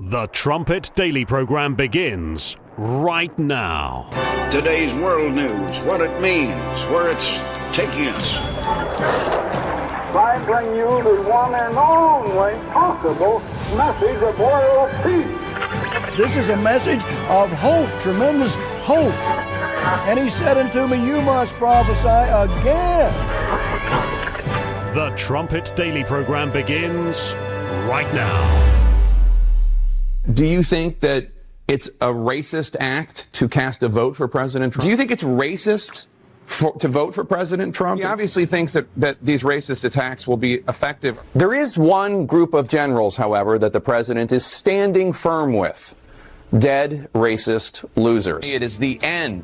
The Trumpet Daily program begins right now. Today's world news, what it means, where it's taking us. I bring you the one and only possible message of world peace. This is a message of hope, tremendous hope. And he said unto me, you must prophesy again. The Trumpet Daily program begins right now. Do you think that it's a racist act to cast a vote for President Trump? Do you think it's racist to vote for President Trump? He obviously thinks that these racist attacks will be effective. There is one group of generals, however, that the president is standing firm with. Dead racist losers. It is the end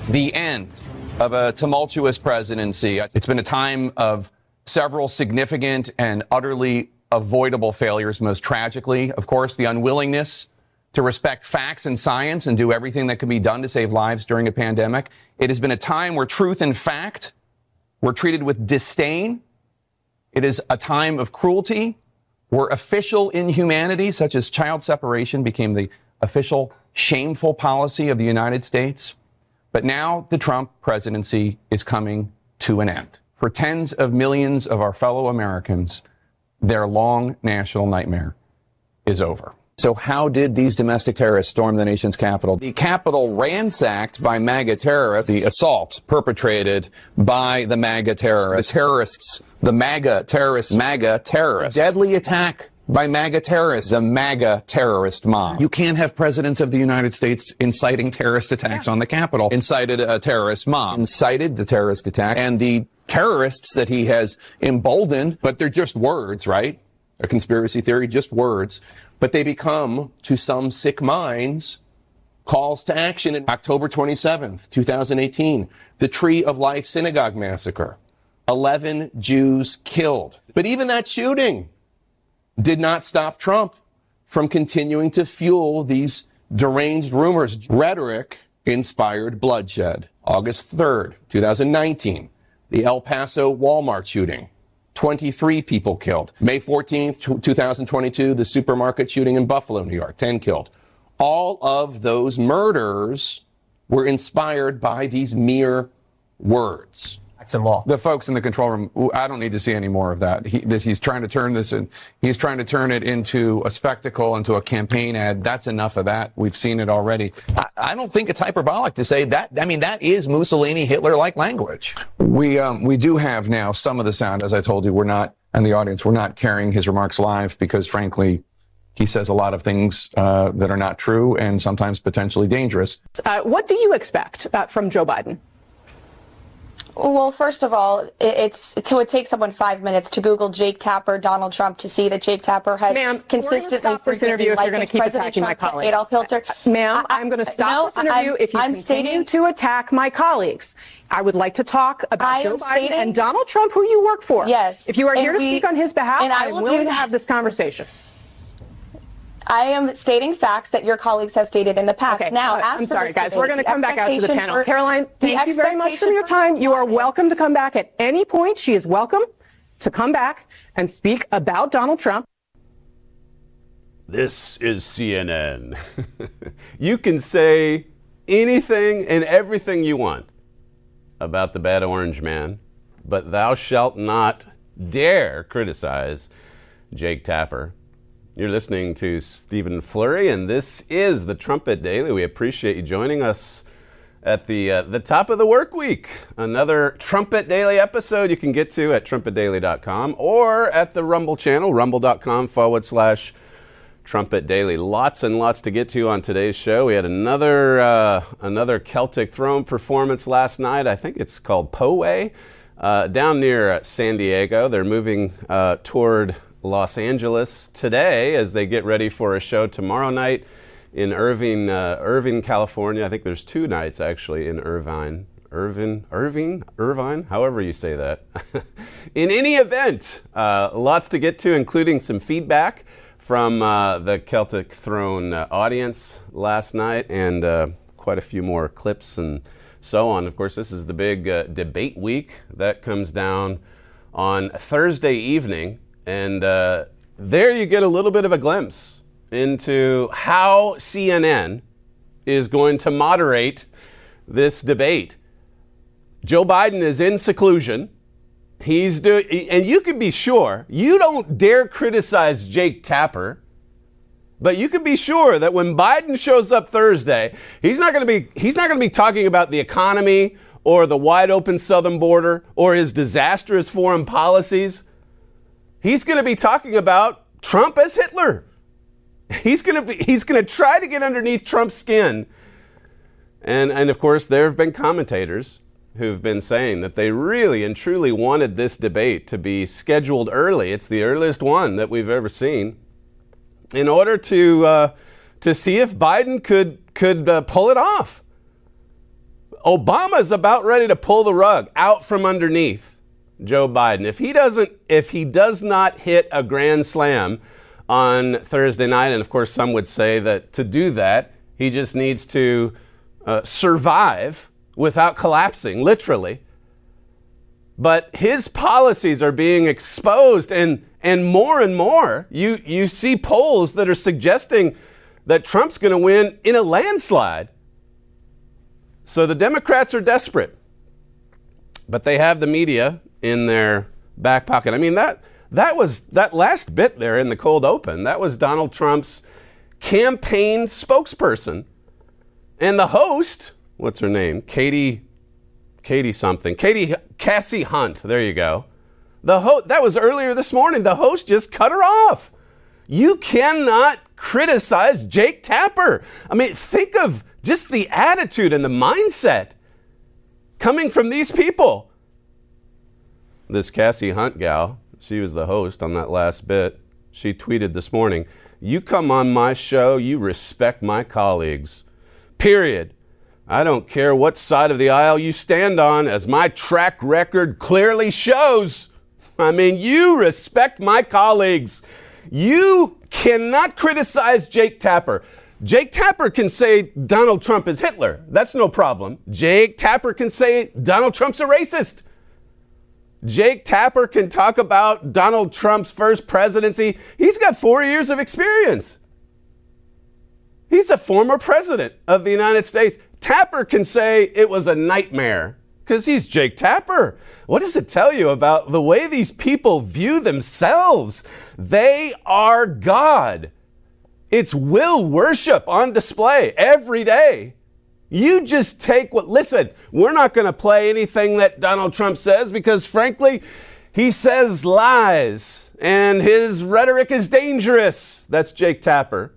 of a tumultuous presidency. It's been a time of several significant and utterly avoidable failures, most tragically, of course, the unwillingness to respect facts and science and do everything that can be done to save lives during a pandemic. It has been a time where truth and fact were treated with disdain. It is a time of cruelty where official inhumanity, such as child separation, became the official shameful policy of the United States. But now the Trump presidency is coming to an end. For tens of millions of our fellow Americans, their long national nightmare is over. So how did these domestic terrorists storm the nation's capital? The Capitol ransacked by MAGA terrorists, the assault perpetrated by the MAGA terrorists, the MAGA terrorists, deadly attack by MAGA terrorists, the MAGA terrorist mob. You can't have presidents of the United States inciting terrorist attacks on the Capitol. Incited a terrorist mob, incited the terrorist attack, and the terrorists that he has emboldened, but they're just words, right? A conspiracy theory, just words. But they become, to some sick minds, calls to action. In October 27th, 2018, the Tree of Life Synagogue massacre. 11 Jews killed. But even that shooting did not stop Trump from continuing to fuel these deranged rumors. Rhetoric inspired bloodshed. August 3rd, 2019, the El Paso Walmart shooting. 23 people killed. May 14th, 2022, the supermarket shooting in Buffalo, New York, 10 killed. All of those murders were inspired by these mere words. That's in law. The folks in the control room, I don't need to see any more of that. He's trying to turn this in. He's trying to turn it into a spectacle, into a campaign ad. That's enough of that. We've seen it already. I don't think it's hyperbolic to say that. I mean, that is Mussolini, Hitler-like language. We do have now some of the sound. As I told you, we're not, and the audience, we're not carrying his remarks live because, frankly, he says a lot of things that are not true and sometimes potentially dangerous. What do you expect from Joe Biden? Well, first of all, it takes someone 5 minutes to Google Jake Tapper, Donald Trump, to see that Jake Tapper has consistently stop this interview if you're going to keep attacking my colleagues. Adolf Hitler. Ma'am, I'm going to stop this interview if you continue to attack my colleagues. I would like to talk about Joe Biden and Donald Trump, who you work for. Yes. If you are here to speak on his behalf, I am willing to have this conversation. I am stating facts that your colleagues have stated in the past. Okay. Now, I'm sorry, guys. We're going to come back out to the panel. Caroline, thank you very much for your time. You are welcome to come back at any point. She is welcome to come back and speak about Donald Trump. This is CNN. You can say anything and everything you want about the bad orange man, but thou shalt not dare criticize Jake Tapper. You're listening to Stephen Flurry, and this is the Trumpet Daily. We appreciate you joining us at the top of the work week. Another Trumpet Daily episode you can get to at trumpetdaily.com or at the Rumble channel, rumble.com/Trumpet Daily. Lots and lots to get to on today's show. We had another Celtic Throne performance last night. I think it's called Poway, down near San Diego. They're moving toward Los Angeles today as they get ready for a show tomorrow night in Irvine, California. I think there's 2 nights actually in Irvine, however you say that. In any event, lots to get to, including some feedback from the Celtic Throne audience last night and quite a few more clips and so on. Of course, this is the big debate week that comes down on Thursday evening. And there you get a little bit of a glimpse into how CNN is going to moderate this debate. Joe Biden is in seclusion. And you can be sure, you don't dare criticize Jake Tapper, but you can be sure that when Biden shows up Thursday, he's not going to be talking about the economy or the wide open southern border or his disastrous foreign policies. He's going to be talking about Trump as Hitler. He's going to try to get underneath Trump's skin. And of course, there have been commentators who've been saying that they really and truly wanted this debate to be scheduled early. It's the earliest one that we've ever seen, in order to see if Biden could pull it off. Obama's about ready to pull the rug out from underneath Joe Biden. If he does not hit a grand slam on Thursday night, and of course some would say that to do that, he just needs to survive without collapsing, literally. But his policies are being exposed, and more. You see polls that are suggesting that Trump's going to win in a landslide. So the Democrats are desperate, but they have the media in their back pocket. I mean, that last bit there in the cold open, that was Donald Trump's campaign spokesperson. And the host, what's her name? Cassie Hunt. There you go. That was earlier this morning. The host just cut her off. You cannot criticize Jake Tapper. I mean, think of just the attitude and the mindset coming from these people. This Cassie Hunt gal, she was the host on that last bit. She tweeted this morning, "You come on my show, you respect my colleagues. Period. I don't care what side of the aisle you stand on, as my track record clearly shows. I mean, you respect my colleagues. You cannot criticize Jake Tapper. Jake Tapper can say Donald Trump is Hitler. That's no problem. Jake Tapper can say Donald Trump's a racist. Jake Tapper can talk about Donald Trump's first presidency. He's got 4 years of experience. He's a former president of the United States. Tapper can say it was a nightmare because he's Jake Tapper. What does it tell you about the way these people view themselves? They are God. It's will worship on display every day. You just take listen, we're not going to play anything that Donald Trump says because, frankly, he says lies and his rhetoric is dangerous. That's Jake Tapper.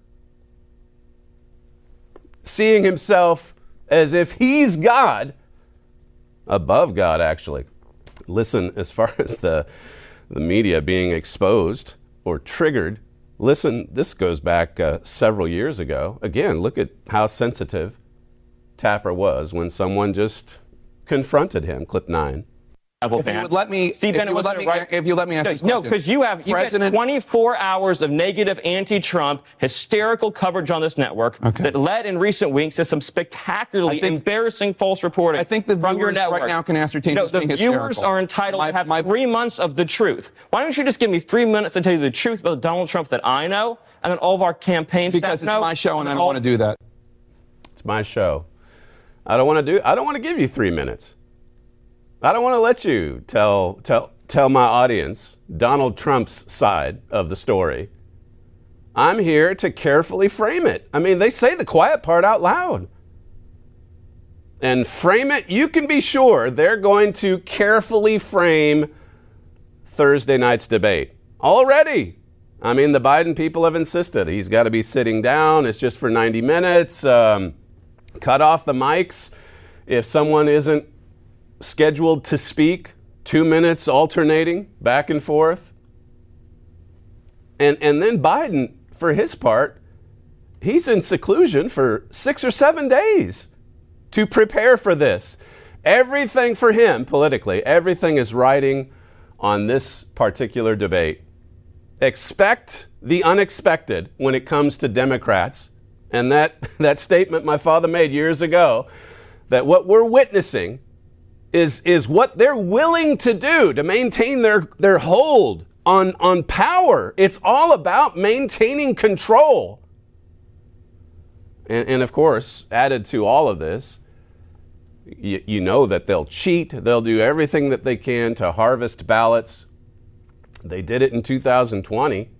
Seeing himself as if he's God, above God, actually. Listen, as far as the media being exposed or triggered, listen, this goes back several years ago. Again, look at how sensitive Tapper was when someone just confronted him. Clip 9. If you would let me, Steve Bannon if you let me ask this question. No, because you have 24 hours of negative anti-Trump hysterical coverage on this network that led in recent weeks to some spectacularly embarrassing false reporting. I think the from your viewers network right now can ascertain no, who's being hysterical. The viewers are entitled to have 3 months of the truth. Why don't you just give me 3 minutes to tell you the truth about Donald Trump that I know and then all of our campaign staff know? Because it's my show and I don't want to do that. It's my show. I don't want to give you 3 minutes. I don't want to let you tell my audience Donald Trump's side of the story. I'm here to carefully frame it. I mean, they say the quiet part out loud. And frame it, you can be sure they're going to carefully frame Thursday night's debate. Already. I mean, the Biden people have insisted he's got to be sitting down. It's just for 90 minutes. Cut off the mics if someone isn't scheduled to speak, 2 minutes alternating back and forth. And then Biden, for his part, he's in seclusion for 6 or 7 days to prepare for this. Everything for him, politically, everything is riding on this particular debate. Expect the unexpected when it comes to Democrats. And that statement my father made years ago, that what we're witnessing is what they're willing to do to maintain their hold on power. It's all about maintaining control. And of course, added to all of this, you know that they'll cheat. They'll do everything that they can to harvest ballots. They did it in 2020.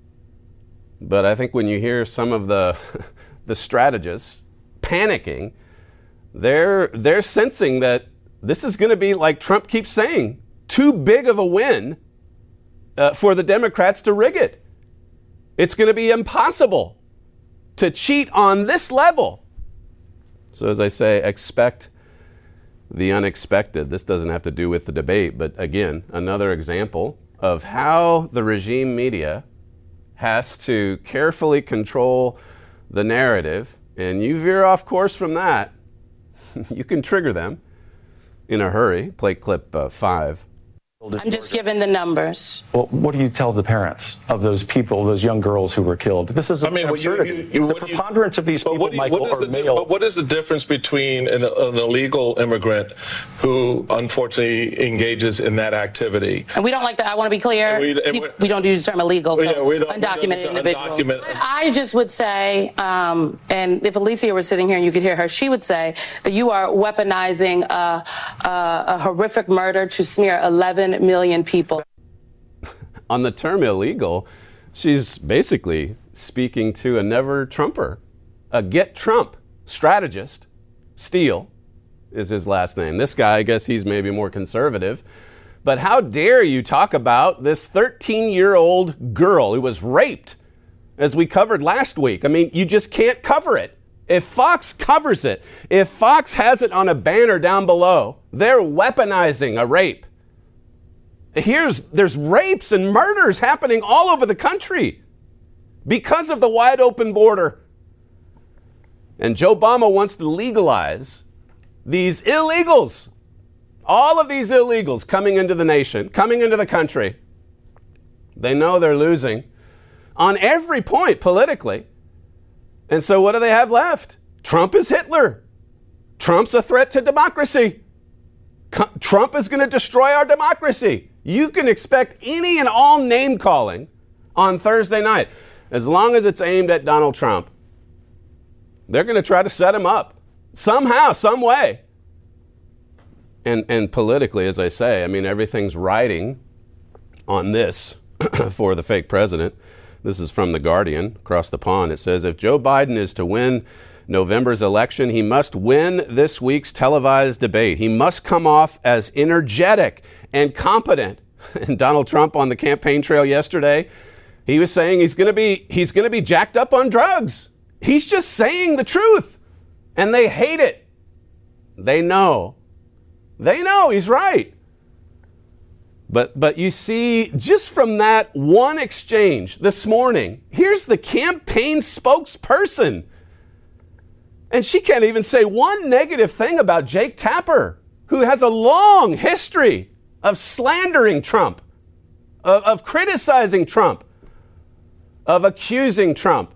But I think when you hear some of the strategists panicking, they're sensing that this is going to be, like Trump keeps saying, too big of a win for the Democrats to rig it. It's going to be impossible to cheat on this level. So as I say, expect the unexpected. This doesn't have to do with the debate, but again, another example of how the regime media has to carefully control the narrative, and you veer off course from that, you can trigger them in a hurry. Play clip 5. I'm just giving the numbers. Well, what do you tell the parents of those people, those young girls who were killed? This is absurdity. The preponderance of these people, Michael, are male. But what is the difference between an illegal immigrant who unfortunately engages in that activity? And we don't like that. I want to be clear. We don't use the term illegal. So undocumented individuals. I just would say, and if Alicia were sitting here and you could hear her, she would say that you are weaponizing a horrific murder to smear 11 million people. On the term illegal, she's basically speaking to a never-Trumper, a get-Trump strategist. Steele is his last name. This guy, I guess he's maybe more conservative. But how dare you talk about this 13-year-old girl who was raped, as we covered last week? I mean, you just can't cover it. If Fox covers it, if Fox has it on a banner down below, they're weaponizing a rape. There's rapes and murders happening all over the country because of the wide open border. And Joe Obama wants to legalize these illegals, all of these illegals coming into the nation, coming into the country. They know they're losing on every point politically. And so what do they have left? Trump is Hitler. Trump's a threat to democracy. Trump is going to destroy our democracy. You can expect any and all name calling on Thursday night. As long as it's aimed at Donald Trump, they're going to try to set him up somehow, some way. And politically, as I say, I mean, everything's riding on this for the fake president. This is from The Guardian across the pond. It says, if Joe Biden is to win November's election, he must win this week's televised debate. He must come off as energetic and competent. And Donald Trump on the campaign trail yesterday, he was saying he's going to be jacked up on drugs. He's just saying the truth. And they hate it. They know he's right. But you see, just from that one exchange this morning, here's the campaign spokesperson. And she can't even say one negative thing about Jake Tapper, who has a long history of slandering Trump, of criticizing Trump, of accusing Trump.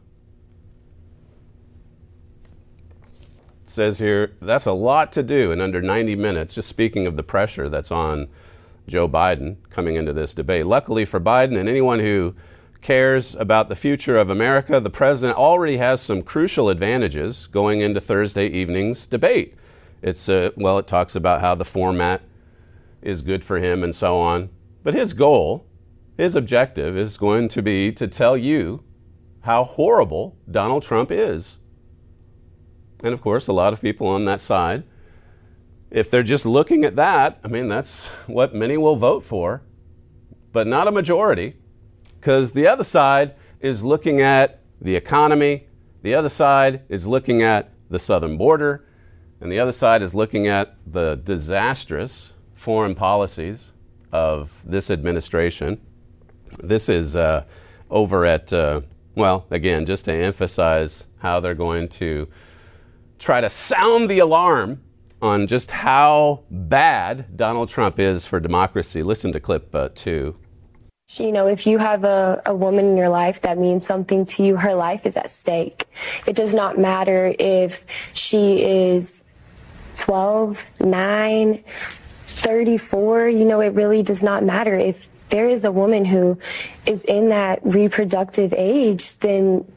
It says here, that's a lot to do in under 90 minutes, just speaking of the pressure that's on Joe Biden coming into this debate. Luckily for Biden and anyone who cares about the future of America, the president already has some crucial advantages going into Thursday evening's debate. It talks about how the format is good for him and so on. But his goal, his objective is going to be to tell you how horrible Donald Trump is. And of course, a lot of people on that side, if they're just looking at that, I mean, that's what many will vote for, but not a majority, because the other side is looking at the economy, the other side is looking at the southern border, and the other side is looking at the disastrous foreign policies of this administration. This is over at, again, just to emphasize how they're going to try to sound the alarm on just how bad Donald Trump is for democracy. Listen to clip 2. You know, if you have a woman in your life that means something to you, her life is at stake. It does not matter if she is 12, 9, 34, you know, it really does not matter. If there is a woman who is in that reproductive age, then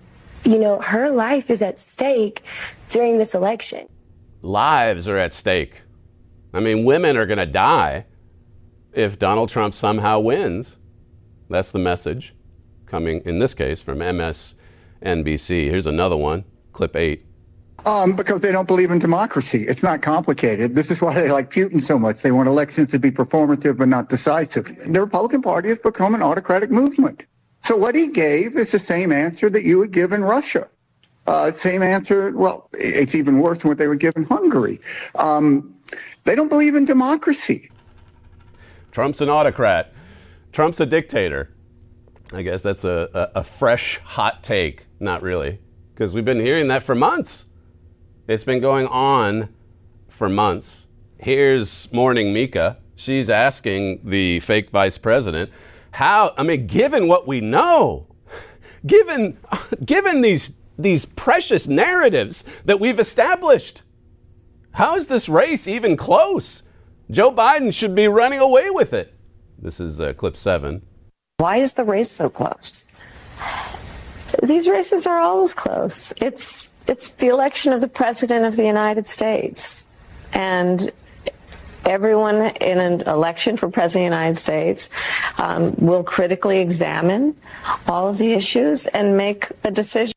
her life is at stake during this election. Lives are at stake. I mean, women are going to die if Donald Trump somehow wins. That's the message coming, in this case, from MSNBC. Here's another one, clip 8. Because they don't believe in democracy. It's not complicated. This is why they like Putin so much. They want elections to be performative but not decisive. The Republican Party has become an autocratic movement. So what he gave is the same answer that you would give in Russia. Same answer, well, it's even worse than what they would give in Hungary. They don't believe in democracy. Trump's an autocrat. Trump's a dictator. I guess that's a fresh, hot take. Not really, because we've been hearing that for months. It's been going on for months. Here's Morning Mika. She's asking the fake vice president, given what we know, given these precious narratives that we've established, how is this race even close? Joe Biden should be running away with it. This is clip 7. Why is the race so close? These races are always close. It's the election of the President of the United States. And everyone in an election for President of the United States will critically examine all of the issues and make a decision.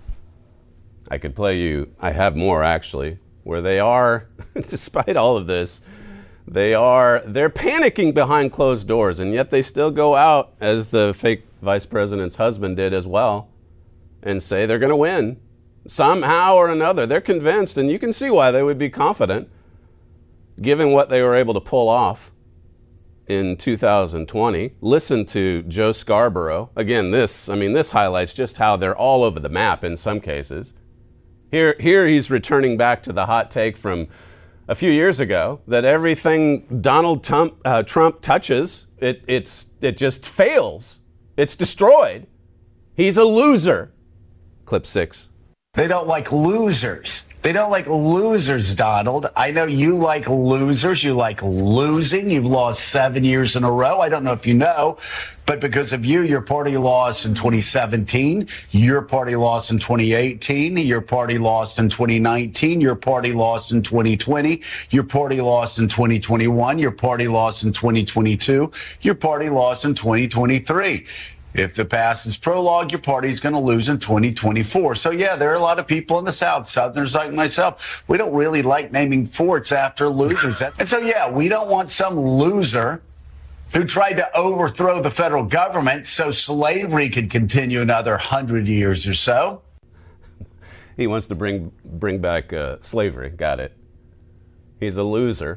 I could play you, I have more actually, where they are, despite all of this, they're panicking behind closed doors, and yet they still go out, as the fake vice president's husband did as well, and say they're going to win. Somehow or another, they're convinced, and you can see why they would be confident, given what they were able to pull off in 2020. Listen to Joe Scarborough. Again, this highlights just how they're all over the map in some cases. Here he's returning back to the hot take from a few years ago that everything Donald Trump touches, it just fails. It's destroyed. He's a loser. Clip 6. They don't like losers. They don't like losers, Donald. I know you like losers. You like losing. You've lost 7 years in a row. I don't know if you know, but because of you, your party lost in 2017. Your party lost in 2018. Your party lost in 2019. Your party lost in 2020. Your party lost in 2021. Your party lost in 2022. Your party lost in 2023. If the past is prologue, your party's going to lose in 2024. So, yeah, there are a lot of people in the South, Southerners like myself. We don't really like naming forts after losers. And so, yeah, we don't want some loser who tried to overthrow the federal government so slavery could continue another 100 years or so. He wants to bring back slavery. Got it. He's a loser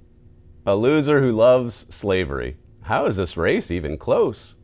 who loves slavery. How is this race even close?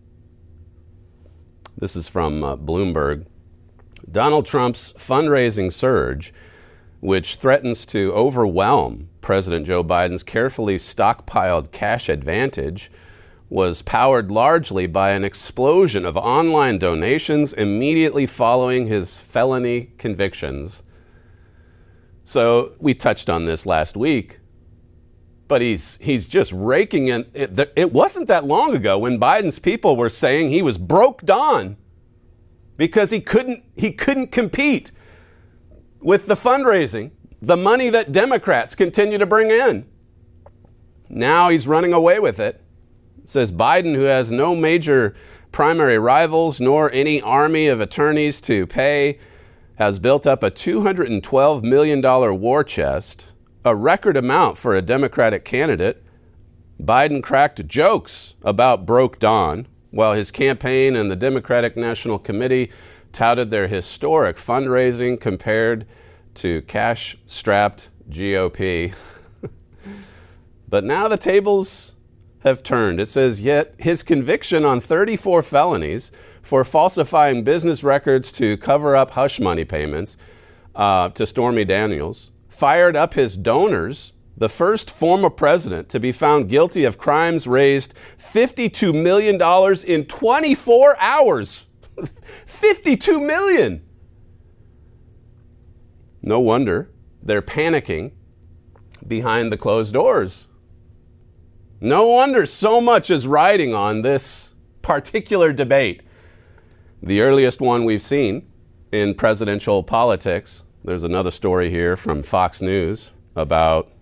This is from Bloomberg. Donald Trump's fundraising surge, which threatens to overwhelm President Joe Biden's carefully stockpiled cash advantage, was powered largely by an explosion of online donations immediately following his felony convictions. So we touched on this last week. But he's just raking in. It wasn't that long ago when Biden's people were saying he was broke Don because he couldn't compete with the fundraising, the money that Democrats continue to bring in. Now he's running away with it. It says Biden, who has no major primary rivals nor any army of attorneys to pay, has built up a $212 million war chest, a record amount for a Democratic candidate. Biden cracked jokes about broke Don, while his campaign and the Democratic National Committee touted their historic fundraising compared to cash-strapped GOP. But now the tables have turned. It says, yet his conviction on 34 felonies for falsifying business records to cover up hush money payments to Stormy Daniels fired up his donors, the first former president to be found guilty of crimes raised $52 million in 24 hours. $52 million. No wonder they're panicking behind the closed doors. No wonder so much is riding on this particular debate. The earliest one we've seen in presidential politics. There's another story here from Fox News about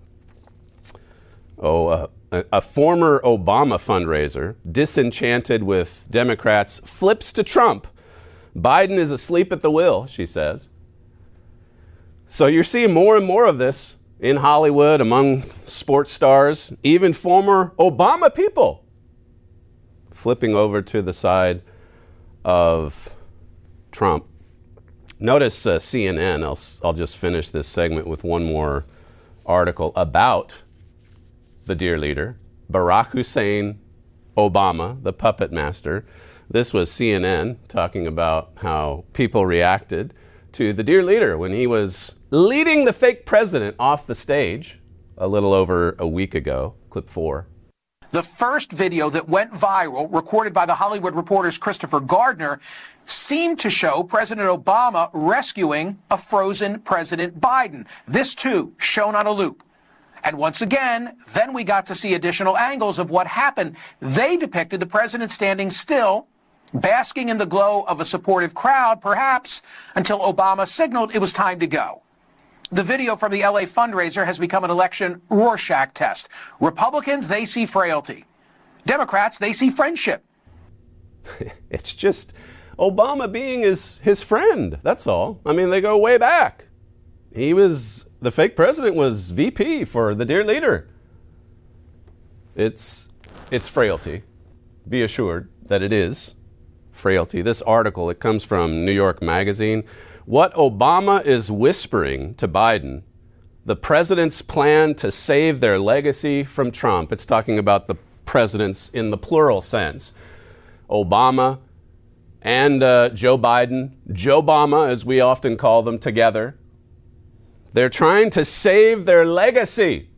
a former Obama fundraiser, disenchanted with Democrats, flips to Trump. Biden is asleep at the wheel, she says. So you're seeing more and more of this in Hollywood, among sports stars, even former Obama people flipping over to the side of Trump. Notice CNN. I'll just finish this segment with one more article about the dear leader, Barack Hussein Obama, the puppet master. This was CNN talking about how people reacted to the dear leader when he was leading the fake president off the stage a little over a week ago. Clip 4. The first video that went viral, recorded by The Hollywood Reporter's Christopher Gardner, seemed to show President Obama rescuing a frozen President Biden. This, too, shown on a loop. And once again, then we got to see additional angles of what happened. They depicted the president standing still, basking in the glow of a supportive crowd, perhaps, until Obama signaled it was time to go. The video from the LA fundraiser has become an election Rorschach test. Republicans, they see frailty. Democrats, they see friendship. It's just Obama being his friend, that's all. I mean, they go way back. The fake president was VP for the dear leader. It's frailty. Be assured that it is frailty. This article, it comes from New York Magazine. What Obama is whispering to Biden, the president's plan to save their legacy from Trump. It's talking about the presidents in the plural sense. Obama and Joe Biden, Joe-Bama, as we often call them, together. They're trying to save their legacy.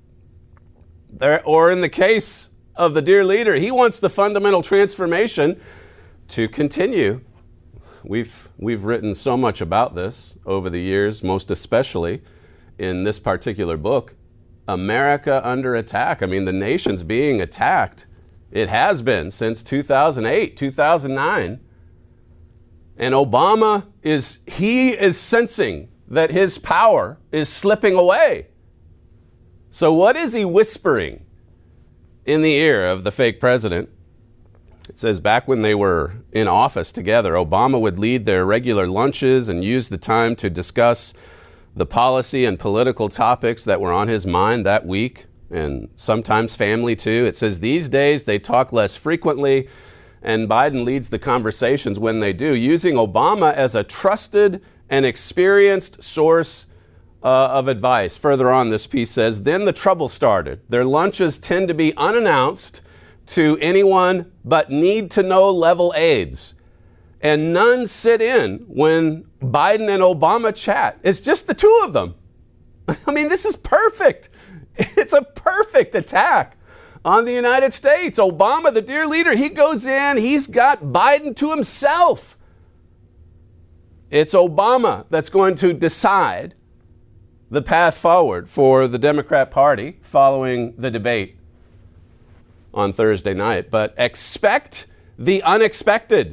Or in the case of the dear leader, he wants the fundamental transformation to continue. We've written so much about this over the years, most especially in this particular book, America Under Attack. I mean, the nation's being attacked. It has been since 2008, 2009. And Obama is sensing that his power is slipping away. So what is he whispering in the ear of the fake president? It says back when they were in office together, Obama would lead their regular lunches and use the time to discuss the policy and political topics that were on his mind that week, and sometimes family too. It says these days they talk less frequently, and Biden leads the conversations when they do, using Obama as a trusted and experienced source of advice. Further on, this piece says, then the trouble started. Their lunches tend to be unannounced to anyone but need-to-know level aides. And none sit in when Biden and Obama chat. It's just the two of them. I mean, this is perfect. It's a perfect attack on the United States. Obama, the dear leader, he goes in, he's got Biden to himself. It's Obama that's going to decide the path forward for the Democrat Party following the debate on Thursday night. But expect the unexpected.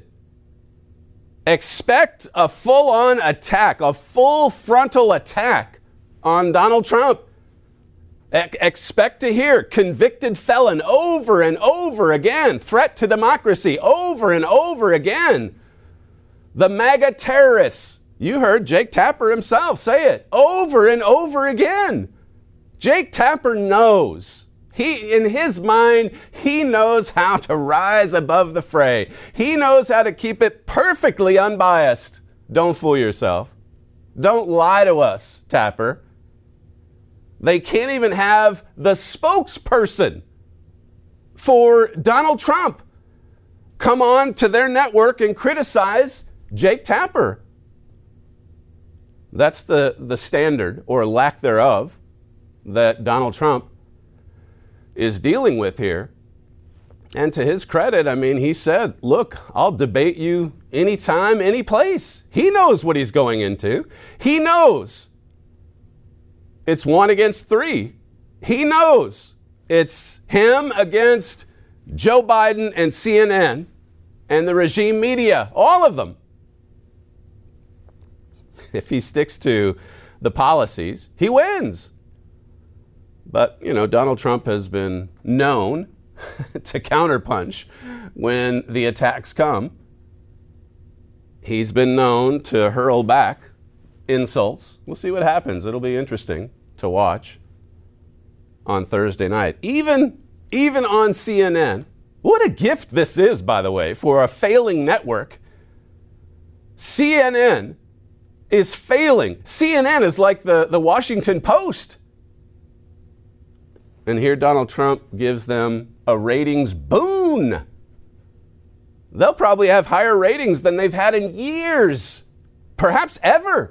Expect a full-on attack, a full frontal attack on Donald Trump. Expect to hear convicted felon over and over again, threat to democracy over and over again. The MAGA terrorists. You heard Jake Tapper himself say it over and over again. Jake Tapper knows. In his mind, he knows how to rise above the fray. He knows how to keep it perfectly unbiased. Don't fool yourself. Don't lie to us, Tapper. They can't even have the spokesperson for Donald Trump come on to their network and criticize Jake Tapper. That's the standard, or lack thereof, that Donald Trump is dealing with here. And to his credit, I mean, he said, look, I'll debate you anytime, any place. He knows what he's going into. He knows it's 1 against 3. He knows it's him against Joe Biden and CNN and the regime media, all of them. if he sticks to the policies, he wins. But, Donald Trump has been known to counterpunch when the attacks come. He's been known to hurl back insults. We'll see what happens. It'll be interesting to watch on Thursday night. Even on CNN. What a gift this is, by the way, for a failing network. CNN is failing. CNN is like the Washington Post. And here Donald Trump gives them a ratings boon. They'll probably have higher ratings than they've had in years, perhaps ever.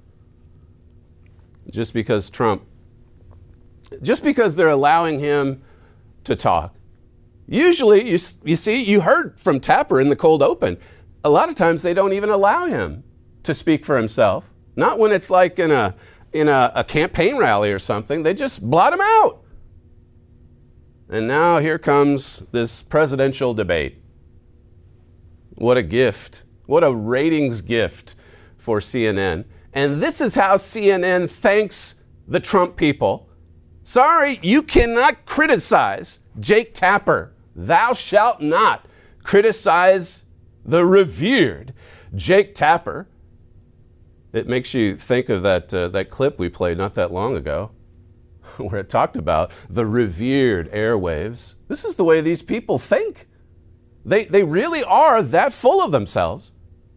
Just because they're allowing him to talk. Usually, you heard from Tapper in the cold open. A lot of times they don't even allow him to speak for himself. Not when it's like in a campaign rally or something. They just blot him out. And now here comes this presidential debate. What a gift. What a ratings gift for CNN. And this is how CNN thanks the Trump people. Sorry, you cannot criticize Jake Tapper. Thou shalt not criticize the revered Jake Tapper. It makes you think of that clip we played not that long ago, where it talked about the revered airwaves. This is the way these people think. They really are that full of themselves.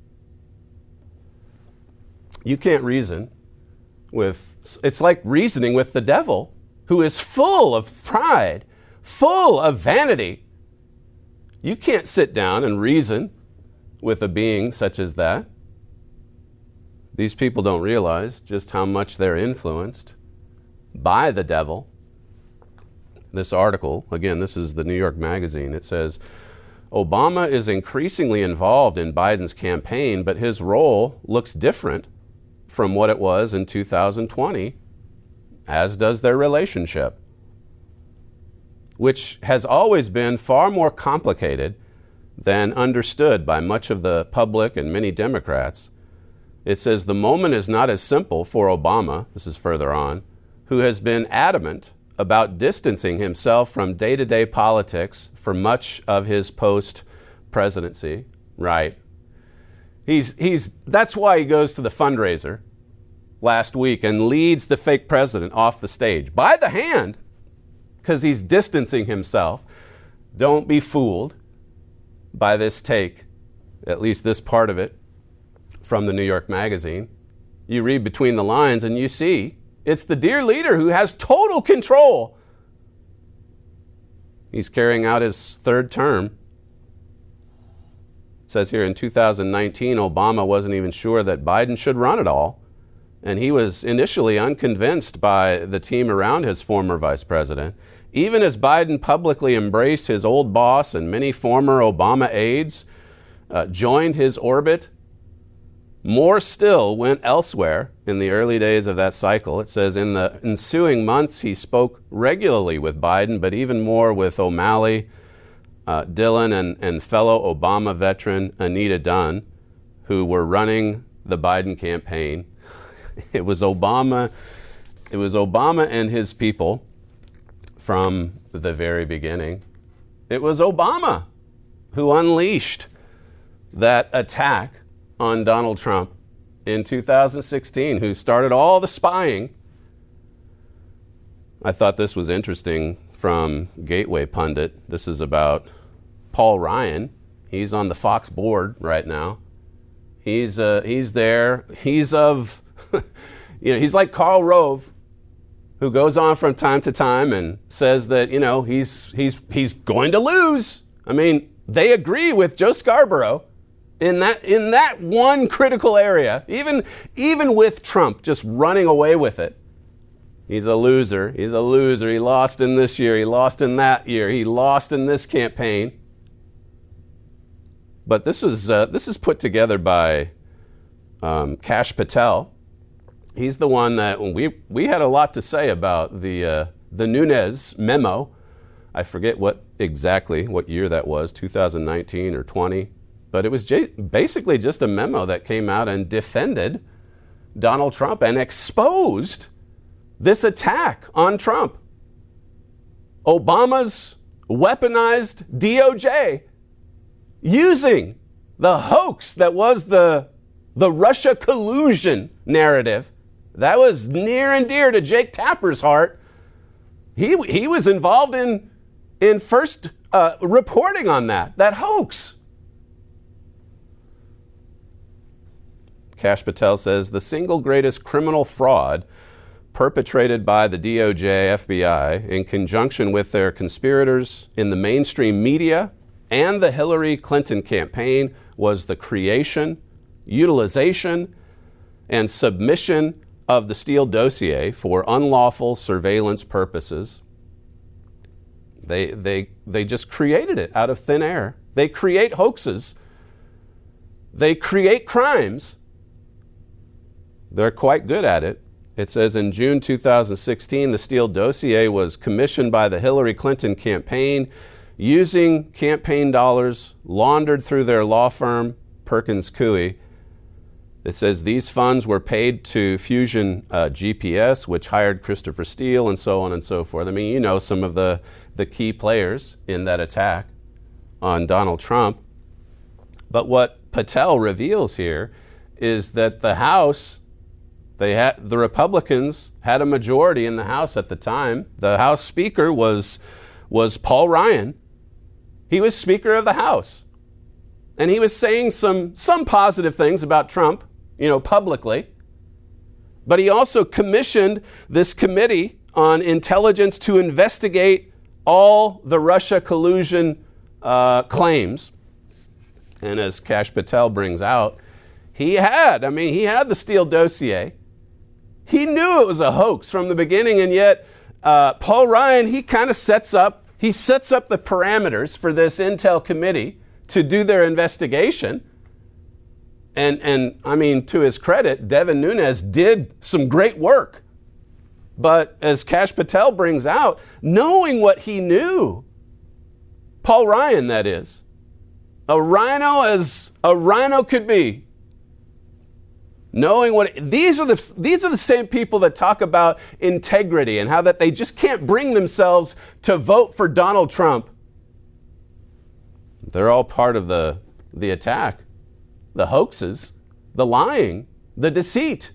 You can't reason with, it's like reasoning with the devil, who is full of pride, full of vanity. You can't sit down and reason with a being such as that. These people don't realize just how much they're influenced by the devil. This article, again, this is the New York Magazine. It says, Obama is increasingly involved in Biden's campaign, but his role looks different from what it was in 2020, as does their relationship, which has always been far more complicated than understood by much of the public and many Democrats. It says the moment is not as simple for Obama, this is further on, who has been adamant about distancing himself from day-to-day politics for much of his post-presidency. Right. That's why he goes to the fundraiser last week and leads the fake president off the stage by the hand, because he's distancing himself. Don't be fooled by this take, at least this part of it, from the New York Magazine. You read between the lines and you see it's the dear leader who has total control. He's carrying out his third term. It says here in 2019, Obama wasn't even sure that Biden should run at all. And he was initially unconvinced by the team around his former vice president. Even as Biden publicly embraced his old boss and many former Obama aides joined his orbit, more still went elsewhere in the early days of that cycle. It says in the ensuing months, he spoke regularly with Biden, but even more with O'Malley, Dillon, and fellow Obama veteran Anita Dunn, who were running the Biden campaign. It was Obama and his people from the very beginning. It was Obama who unleashed that attack on Donald Trump in 2016, who started all the spying. I thought this was interesting from Gateway Pundit. This is about Paul Ryan. He's on the Fox board right now. He's there. He's of, he's like Karl Rove, who goes on from time to time and says that, he's going to lose. I mean, they agree with Joe Scarborough in that one critical area, even with Trump just running away with it. He's a loser. He's a loser. He lost in this year. He lost in that year. He lost in this campaign. But this is put together by Kash Patel. He's the one that we had a lot to say about the Nunes memo. I forget what year that was, 2019 or 20. But it was basically just a memo that came out and defended Donald Trump and exposed this attack on Trump. Obama's weaponized DOJ using the hoax that was the Russia collusion narrative. That was near and dear to Jake Tapper's heart. He was involved in first reporting on that hoax. Kash Patel says the single greatest criminal fraud perpetrated by the DOJ, FBI, in conjunction with their conspirators in the mainstream media and the Hillary Clinton campaign was the creation, utilization, and submission of the Steele dossier for unlawful surveillance purposes. They just created it out of thin air. They create hoaxes. They create crimes. They're quite good at it. It says in June 2016, the Steele dossier was commissioned by the Hillary Clinton campaign using campaign dollars laundered through their law firm, Perkins Coie. It says these funds were paid to Fusion GPS, which hired Christopher Steele, and so on and so forth. I mean, you know some of the key players in that attack on Donald Trump. But what Patel reveals here is that the House, the Republicans had a majority in the House at the time. The House Speaker was Paul Ryan. He was Speaker of the House. And he was saying some positive things about Trump, publicly. But he also commissioned this committee on intelligence to investigate all the Russia collusion claims. And as Kash Patel brings out, he had the Steele dossier. He knew it was a hoax from the beginning, and yet Paul Ryan, he kind of sets up the parameters for this intel committee to do their investigation. And I mean, to his credit, Devin Nunes did some great work. But as Kash Patel brings out, knowing what he knew, Paul Ryan, that is, a rhino as a rhino could be, knowing what these are the same people that talk about integrity and how that they just can't bring themselves to vote for Donald Trump. They're all part of the attack, the hoaxes, the lying, the deceit.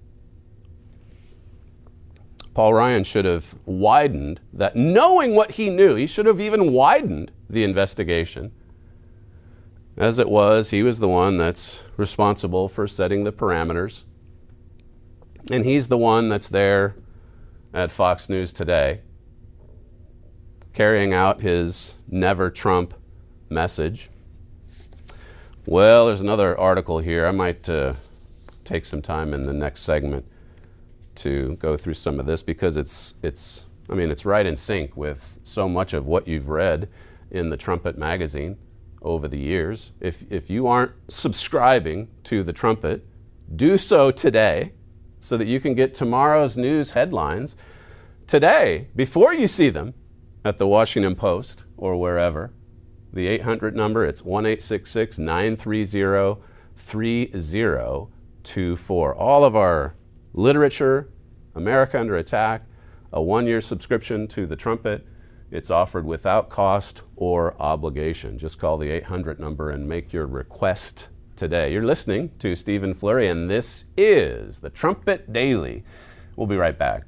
Paul Ryan should have widened that, knowing what he knew, he should have even widened the investigation. As it was, he was the one that's responsible for setting the parameters. And he's the one that's there at Fox News today, carrying out his never Trump message. Well, there's another article here. I might take some time in the next segment to go through some of this because it's right in sync with so much of what you've read in the Trumpet magazine over the years. If you aren't subscribing to the Trumpet, do so today so that you can get tomorrow's news headlines today before you see them at the Washington Post or wherever. The 800 number, it's 1-866-930-3024. All of our literature, America Under Attack, a 1-year subscription to the Trumpet. It's offered without cost or obligation. Just call the 800 number and make your request today. You're listening to Stephen Flurry, and this is the Trumpet Daily. We'll be right back.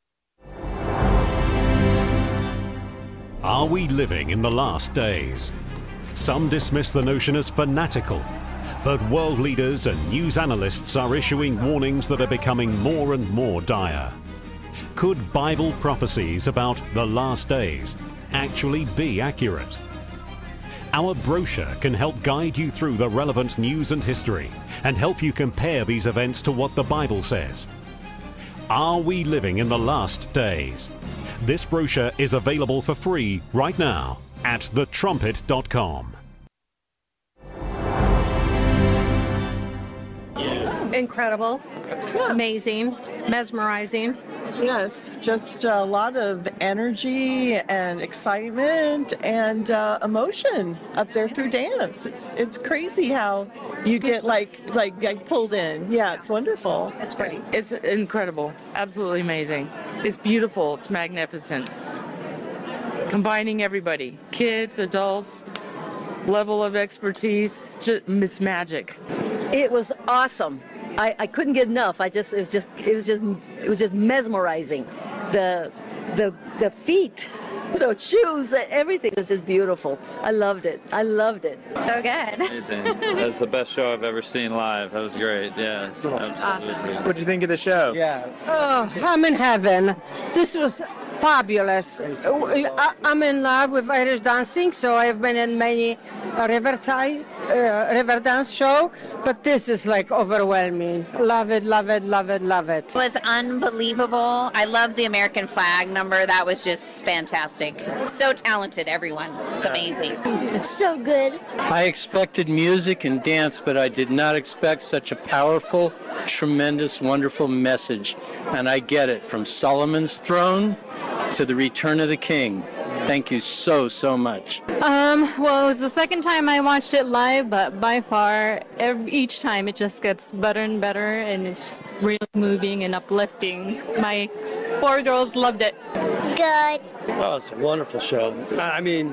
Are we living in the last days? Some dismiss the notion as fanatical, but world leaders and news analysts are issuing warnings that are becoming more and more dire. Could Bible prophecies about the last days actually be accurate? Our brochure can help guide you through the relevant news and history and help you compare these events to what the Bible says. Are we living in the last days? This brochure is available for free right now at thetrumpet.com. Incredible, amazing, mesmerizing. Yes, just a lot of energy and excitement and emotion up there through dance. It's crazy how you get like pulled in. Yeah, it's wonderful. It's great. It's incredible. Absolutely amazing. It's beautiful. It's magnificent. Combining everybody, kids, adults, level of expertise, it's magic. It was awesome. I couldn't get enough. It was just mesmerizing. The feet, the shoes, everything was just beautiful. I loved it. So good. Amazing. That's the best show I've ever seen live. That was great. Yes, absolutely. Awesome. What'd you think of the show? Yeah. Oh, I'm in heaven. This was fabulous. I'm in love with Irish dancing, so I've been in many river dance show, but this is like overwhelming. Love it, love it, love it, love it. It was unbelievable. I love the American flag number. That was just fantastic. So talented, everyone. It's amazing. It's so good. I expected music and dance, but I did not expect such a powerful, tremendous, wonderful message. And I get it from Solomon's throne to the return of the king. Thank you so much. Well, it was the second time I watched it live, but by far, each time it just gets better and better, and it's just really moving and uplifting. My 4 girls loved it. Good. Oh, it's a wonderful show. I mean,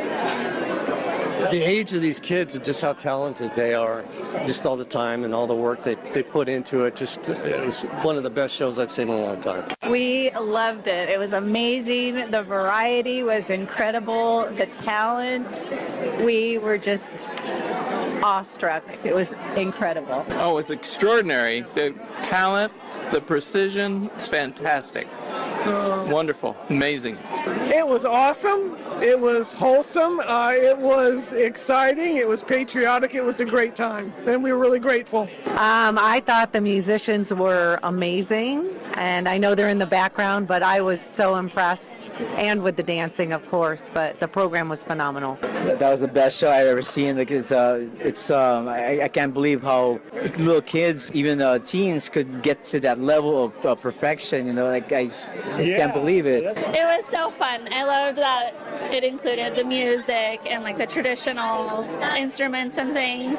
the age of these kids and just how talented they are, just all the time and all the work they put into it. It was one of the best shows I've seen in a long time. We loved it. It was amazing. The variety was incredible. The talent, we were just awestruck. It was incredible. Oh, it's extraordinary. The talent, the precision, it's fantastic. Wonderful. Amazing. It was awesome. It was wholesome. It was exciting. It was patriotic. It was a great time. And we were really grateful. I thought the musicians were amazing. And I know they're in the background, but I was so impressed. And with the dancing, of course. But the program was phenomenal. That was the best show I've ever seen. I can't believe how little kids, even teens, could get to that level of perfection. I just can't believe it. It was so fun. I loved that it included the music and like the traditional instruments and things,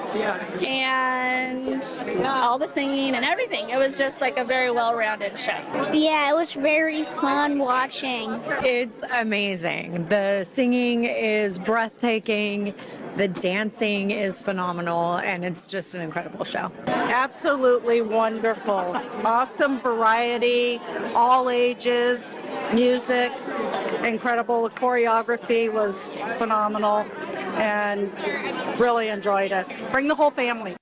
and all the singing and everything. It was just like a very well-rounded show. Yeah, it was very fun watching. It's amazing. The singing is breathtaking. The dancing is phenomenal, and it's just an incredible show. Absolutely wonderful. Awesome variety, all ages, music, incredible. The choreography was phenomenal, and really enjoyed it. Bring the whole family.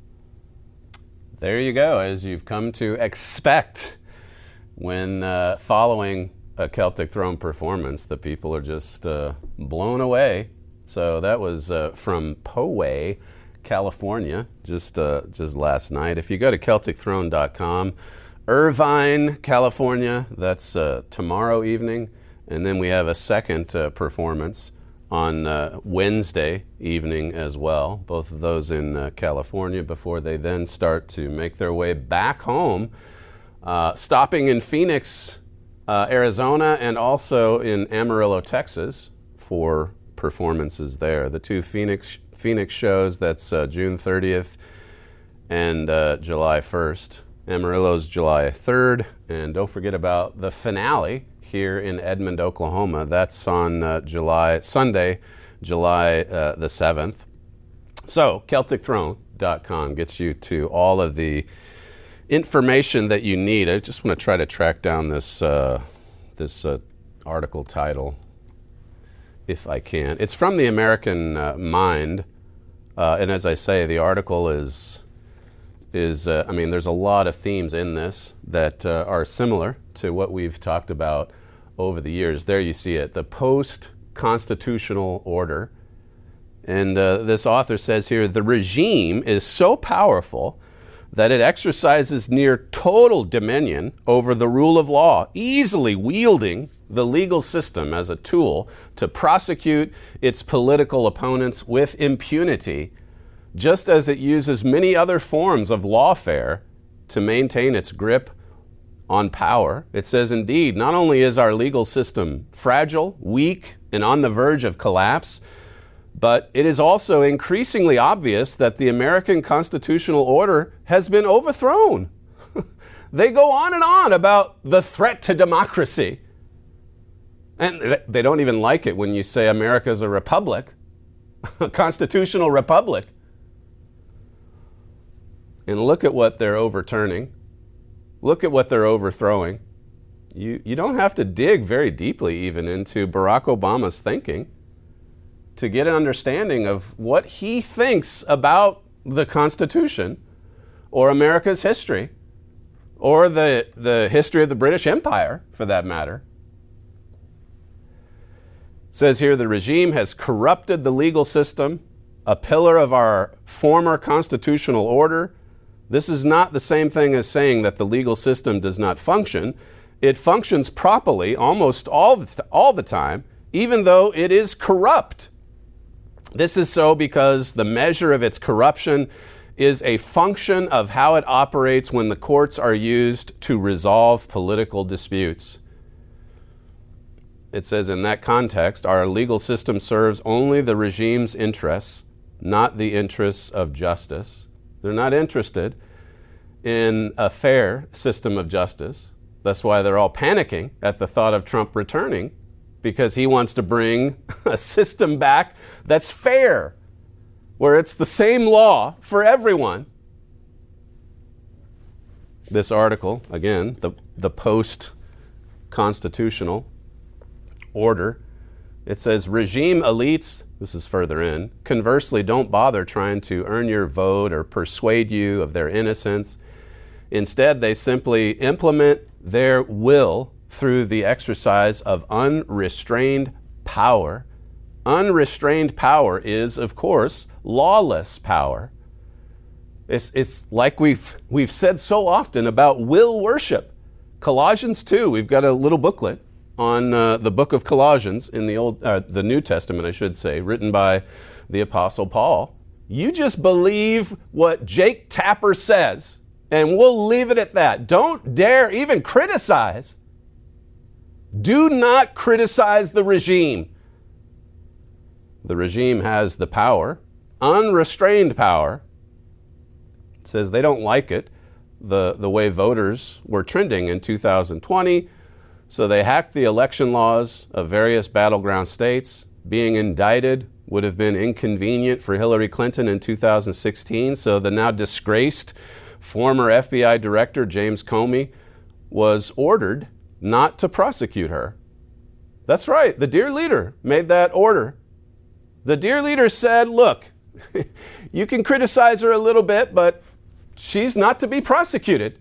There you go, as you've come to expect when following a Celtic Throne performance, the people are just blown away. So that was from Poway, California, just last night. If you go to CelticThrone.com, Irvine, California, that's tomorrow evening. And then we have a second performance on Wednesday evening as well. Both of those in California before they then start to make their way back home, stopping in Phoenix, Arizona, and also in Amarillo, Texas for performances there. The two Phoenix shows, that's June 30th and July 1st. Amarillo's July 3rd, and don't forget about the finale here in Edmond, Oklahoma. That's on Sunday, July the 7th. So, CelticThrone.com gets you to all of the information that you need. I just want to try to track down this article title, if I can. It's from the American Mind, and as I say, the article is there's a lot of themes in this that are similar to what we've talked about over the years. There you see it, the post-constitutional order. And this author says here, the regime is so powerful that it exercises near total dominion over the rule of law, easily wielding the legal system as a tool to prosecute its political opponents with impunity, just as it uses many other forms of lawfare to maintain its grip on power. It says, indeed, not only is our legal system fragile, weak, and on the verge of collapse, but it is also increasingly obvious that the American constitutional order has been overthrown. They go on and on about the threat to democracy. And they don't even like it when you say America's a republic, a constitutional republic. And look at what they're overturning. Look at what they're overthrowing. You don't have to dig very deeply even into Barack Obama's thinking to get an understanding of what he thinks about the Constitution or America's history or the history of the British Empire, for that matter. It says here, the regime has corrupted the legal system, a pillar of our former constitutional order. This is not the same thing as saying that the legal system does not function. It functions properly almost all the time, even though it is corrupt. This is so because the measure of its corruption is a function of how it operates when the courts are used to resolve political disputes. It says, in that context, our legal system serves only the regime's interests, not the interests of justice. They're not interested in a fair system of justice. That's why they're all panicking at the thought of Trump returning, because he wants to bring a system back that's fair, where it's the same law for everyone. This article, again, the post-constitutional order, it says regime elites, this is further in, conversely don't bother trying to earn your vote or persuade you of their innocence. Instead, they simply implement their will through the exercise of unrestrained power. Unrestrained power is, of course, lawless power. It's like we've said so often about will worship. Colossians 2, we've got a little booklet on the book of Colossians in the New Testament, I should say, written by the Apostle Paul. You just believe what Jake Tapper says, and we'll leave it at that. Don't dare even criticize. Do not criticize the regime. The regime has the power, unrestrained power. It says they don't like it, the way voters were trending in 2020. So they hacked the election laws of various battleground states. Being indicted would have been inconvenient for Hillary Clinton in 2016. So the now disgraced former FBI director, James Comey, was ordered not to prosecute her. That's right. The dear leader made that order. The dear leader said, look, you can criticize her a little bit, but she's not to be prosecuted.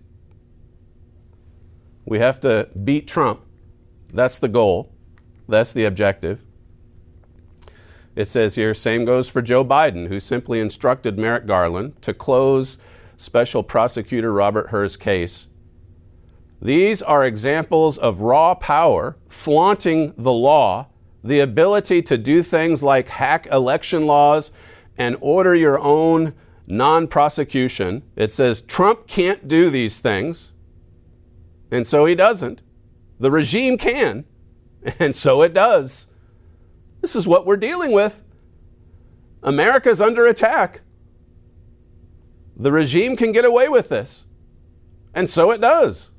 We have to beat Trump. That's the goal. That's the objective. It says here, same goes for Joe Biden, who simply instructed Merrick Garland to close Special Prosecutor Robert Hur's case. These are examples of raw power flaunting the law, the ability to do things like hack election laws and order your own non-prosecution. It says Trump can't do these things, and so he doesn't. The regime can, and so it does. This is what we're dealing with. America's under attack. The regime can get away with this, and so it does.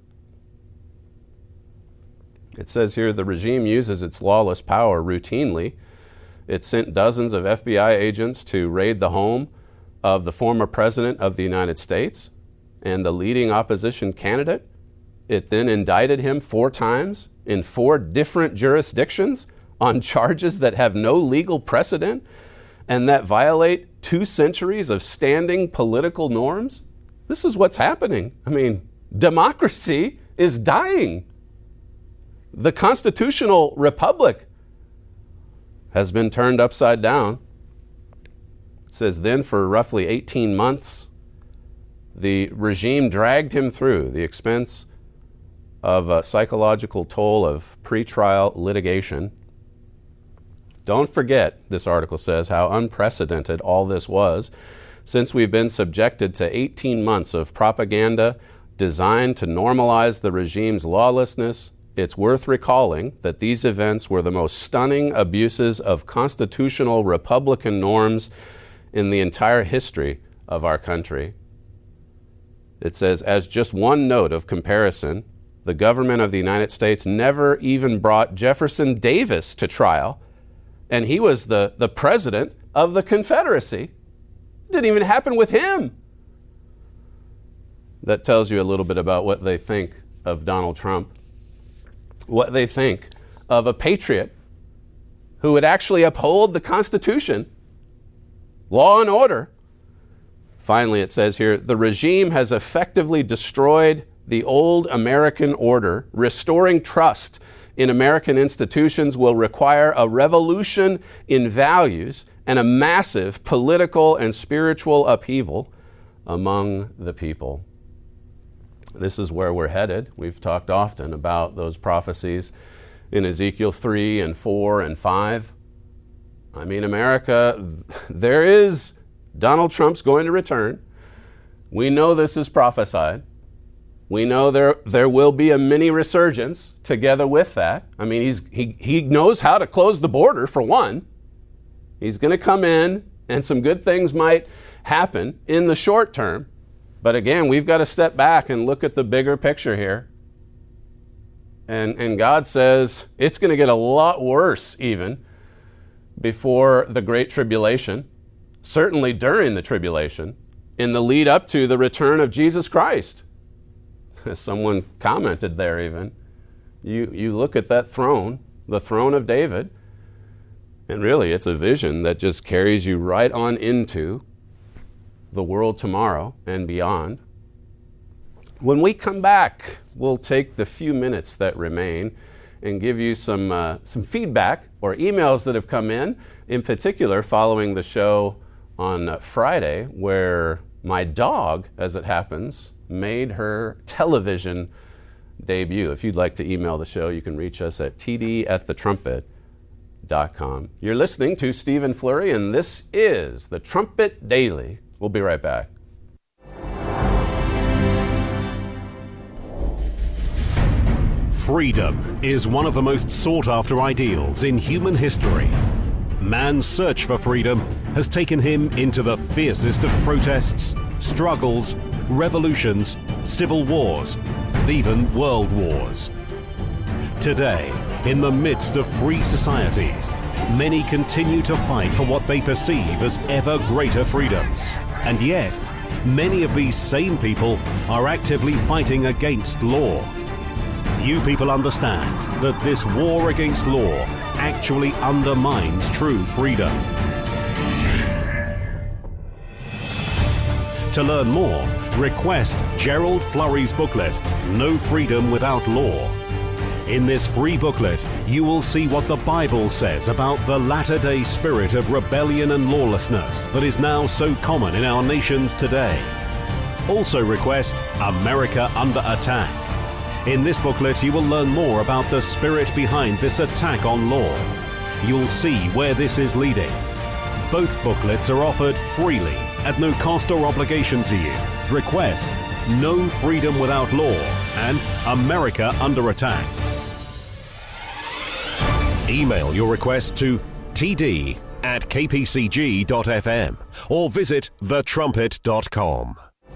It says here the regime uses its lawless power routinely. It sent dozens of FBI agents to raid the home of the former president of the United States and the leading opposition candidate. It then indicted him 4 times in 4 different jurisdictions on charges that have no legal precedent and that violate 2 centuries of standing political norms. This is what's happening. I mean, democracy is dying. The constitutional republic has been turned upside down. It says then for roughly 18 months, the regime dragged him through the expense of a psychological toll of pretrial litigation. Don't forget, this article says, how unprecedented all this was, since we've been subjected to 18 months of propaganda, designed to normalize the regime's lawlessness, it's worth recalling that these events were the most stunning abuses of constitutional Republican norms in the entire history of our country. It says, as just one note of comparison, the government of the United States never even brought Jefferson Davis to trial, and he was the president of the Confederacy. It didn't even happen with him. That tells you a little bit about what they think of Donald Trump, what they think of a patriot who would actually uphold the Constitution, law and order. Finally, it says here, the regime has effectively destroyed the old American order. Restoring trust in American institutions will require a revolution in values and a massive political and spiritual upheaval among the people. This is where we're headed. We've talked often about those prophecies in Ezekiel 3 and 4 and 5. I mean, America, there is Donald Trump's going to return. We know this is prophesied. We know there will be a mini resurgence together with that. I mean, he knows how to close the border, for one. He's going to come in, and some good things might happen in the short term. But again, we've got to step back and look at the bigger picture here. And God says it's going to get a lot worse even before the Great Tribulation, certainly during the tribulation, in the lead up to the return of Jesus Christ. As someone commented there even, you look at that throne, the throne of David, and really it's a vision that just carries you right on into the world tomorrow and beyond. When we come back, we'll take the few minutes that remain and give you some feedback or emails that have come in particular following the show on Friday, where my dog, as it happens, made her television debut. If you'd like to email the show, you can reach us at td@thetrumpet.com. You're listening to Stephen Flurry, and this is the Trumpet Daily. We'll be right back. Freedom is one of the most sought-after ideals in human history. Man's search for freedom has taken him into the fiercest of protests, struggles, revolutions, civil wars, and even world wars. Today, in the midst of free societies, many continue to fight for what they perceive as ever greater freedoms. And yet, many of these same people are actively fighting against law. Few people understand that this war against law actually undermines true freedom. To learn more, request Gerald Flurry's booklet, No Freedom Without Law. In this free booklet, you will see what the Bible says about the latter-day spirit of rebellion and lawlessness that is now so common in our nations today. Also request America Under Attack. In this booklet, you will learn more about the spirit behind this attack on law. You'll see where this is leading. Both booklets are offered freely at no cost or obligation to you. Request No Freedom Without Law and America Under Attack. Email your request to td@kpcg.fm or visit thetrumpet.com.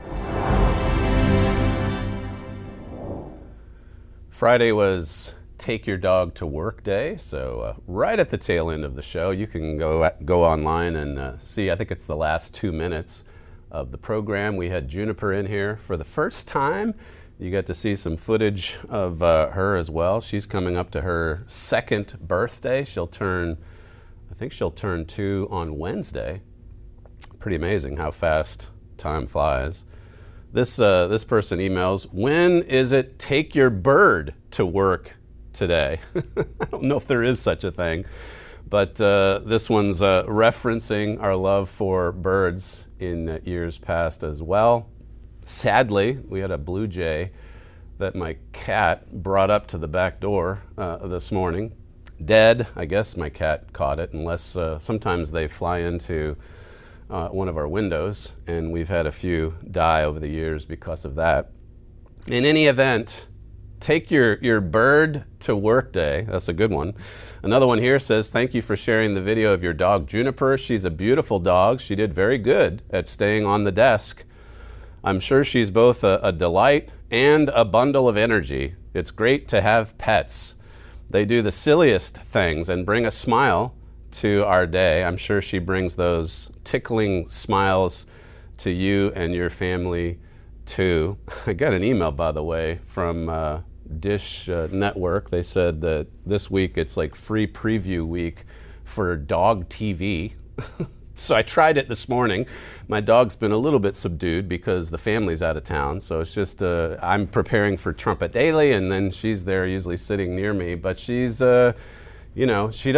Friday was Take Your Dog to Work Day, so right at the tail end of the show, you can go online and see, I think it's the last 2 minutes of the program. We had Juniper in here for the first time. You got to see some footage of her as well. She's coming up to her second birthday. I think she'll turn 2 on Wednesday. Pretty amazing how fast time flies. This person emails, when is it take your bird to work today? I don't know if there is such a thing, but this one's referencing our love for birds in years past as well. Sadly, we had a blue jay that my cat brought up to the back door this morning. Dead. I guess my cat caught it, unless sometimes they fly into one of our windows, and we've had a few die over the years because of that. In any event, take your bird to work day. That's a good one. Another one here says, thank you for sharing the video of your dog Juniper. She's a beautiful dog. She did very good at staying on the desk. I'm sure she's both a delight and a bundle of energy. It's great to have pets. They do the silliest things and bring a smile to our day. I'm sure she brings those tickling smiles to you and your family too. I got an email, by the way, from Dish Network. They said that this week it's like free preview week for dog TV. So I tried it this morning. My dog's been a little bit subdued because the family's out of town. So it's just, I'm preparing for Trumpet Daily, and then she's there usually sitting near me. But she's, she's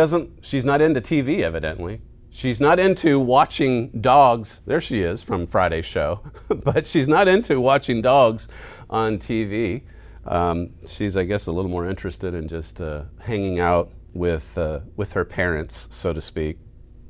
not into TV, evidently. She's not into watching dogs. There she is from Friday's show. But she's not into watching dogs on TV. She's, I guess, a little more interested in just hanging out with her parents, so to speak.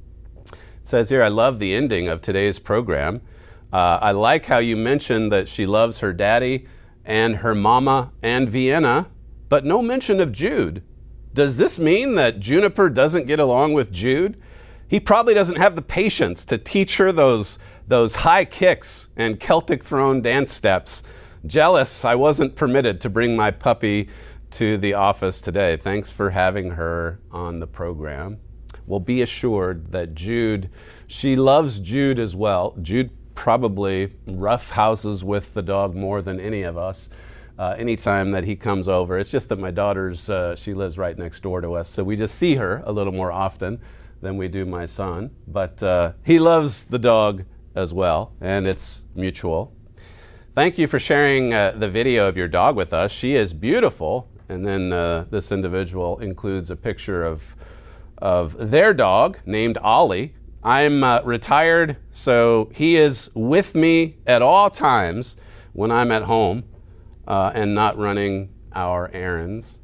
It says here, I love the ending of today's program. I like how you mentioned that she loves her daddy and her mama and Vienna, but no mention of Jude. Does this mean that Juniper doesn't get along with Jude? He probably doesn't have the patience to teach her those high kicks and Celtic throne dance steps. Jealous I wasn't permitted to bring my puppy to the office today. Thanks for having her on the program. Well, be assured that Jude, she loves Jude as well. Jude probably roughhouses with the dog more than any of us anytime that he comes over. It's just that my daughter's, she lives right next door to us, so we just see her a little more often than we do my son. But he loves the dog as well, and it's mutual. Thank you for sharing the video of your dog with us. She is beautiful. And then this individual includes a picture of their dog named Ollie. I'm retired, so he is with me at all times when I'm at home and not running our errands.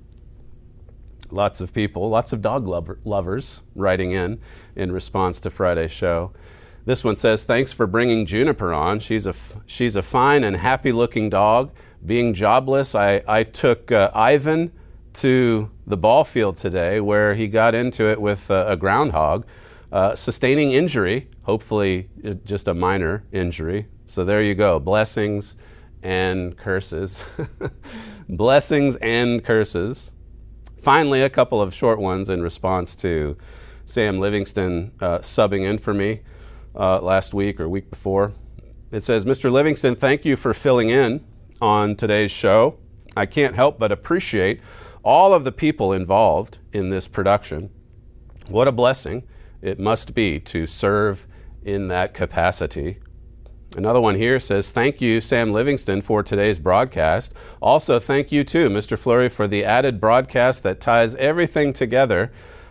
Lots of people, lots of dog lovers writing in response to Friday's show. This one says, thanks for bringing Juniper on. She's a fine and happy-looking dog. Being jobless, I took Ivan to the ball field today where he got into it with a groundhog, sustaining injury, hopefully just a minor injury. So there you go, blessings and curses. Blessings and curses. Finally, a couple of short ones in response to Sam Livingston subbing in for me last week or week before. It says, Mr. Livingston, thank you for filling in on today's show. I can't help but appreciate all of the people involved in this production. What a blessing it must be to serve in that capacity. Another one here says, thank you, Sam Livingston, for today's broadcast. Also, thank you, too, Mr. Fleury, for the added broadcast that ties everything together.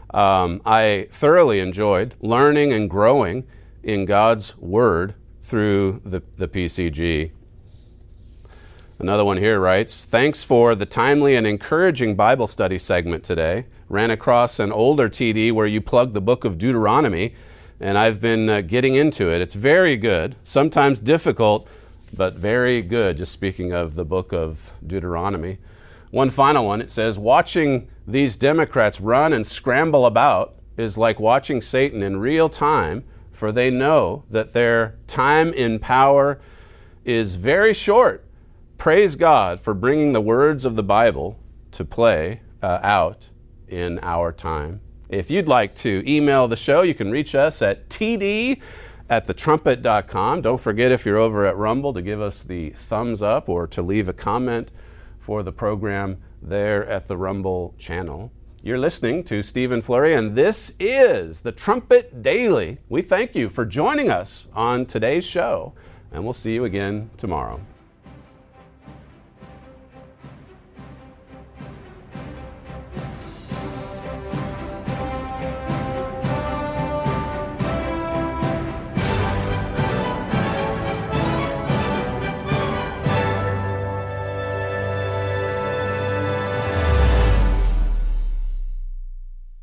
I thoroughly enjoyed learning and growing in God's Word through the PCG. Another one here writes, thanks for the timely and encouraging Bible study segment today. Ran across an older TD where you plugged the book of Deuteronomy, and I've been getting into it. It's very good, sometimes difficult, but very good, just speaking of the book of Deuteronomy. One final one, it says, watching these Democrats run and scramble about is like watching Satan in real time, for they know that their time in power is very short. Praise God for bringing the words of the Bible to play out in our time. If you'd like to email the show, you can reach us at td@thetrumpet.com. Don't forget, if you're over at Rumble, to give us the thumbs up or to leave a comment for the program there at the Rumble channel. You're listening to Stephen Fleury, and this is the Trumpet Daily. We thank you for joining us on today's show, and we'll see you again tomorrow.